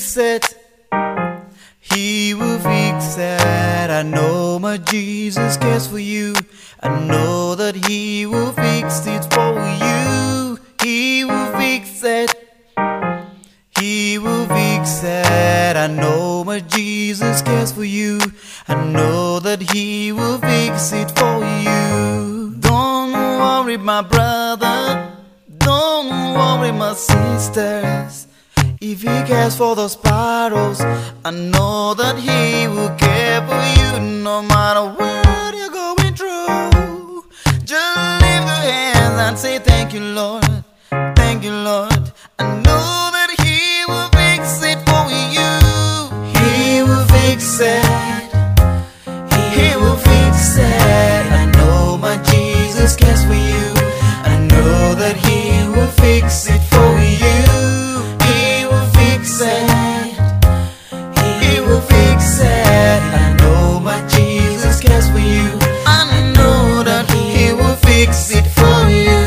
fix it. He will fix it. I know my Jesus cares for you. I know that He will fix it for you. He will fix it. He will fix it. I know my Jesus cares for you. I know that He will fix it for you. Don't worry, my brother. Don't worry, my sisters. If He cares for those battles, I know that He will care for you. No matter what you're going through, just lift your hands and say thank you, Lord. Thank you, Lord. I know that He will fix it for you. He will fix it. He will fix it. I know my Jesus cares for you. I know that He will fix it for you. He will fix it. He will fix it. I know my Jesus cares for you. I know that He will fix it for you.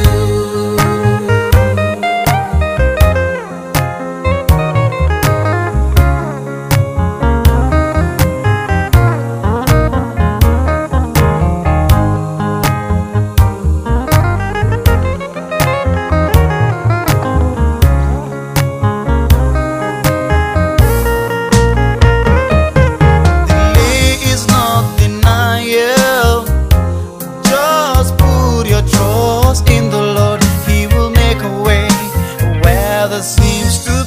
In the Lord, He will make a way where there seems to